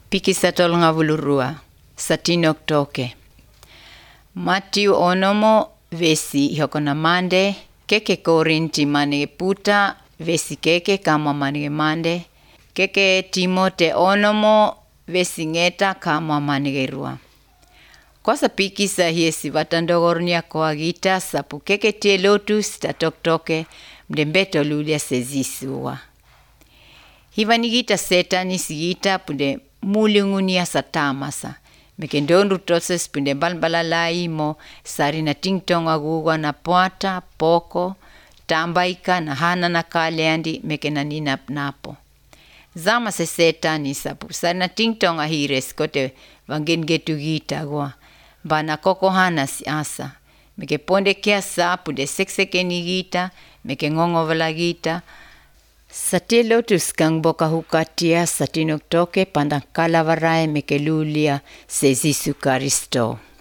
Pikisatol nga vulurua, satinok toke. Matiu onomo vesi hokona mande, keke korinti manige puta, vesi keke kama manige mande, keke Timote onomo vesi ngeta kama manige rua. Kosa pikisa hiesi vatandogornia koagita sapu keke tie lotus tatok toke mdembeto lulia sezisua. Hivanigita setani sigita punde mulingunia satamasa. Mekendonru toses punde balbalalai mo sarina tingtong agugwa na puata, poko, tambaika na hana na kaleandi mekenanina napo. Zama se setani sapu sarina tingtong ahires kote vangen getu gita gwa. Bana koko hana si asa. Meke ponde kia sapu de seksekeni gita, meke ngongovala gita. Sate lotus kang boka hukatia satinok toke pandang kalavarai meke lulia se Jesu Karisto.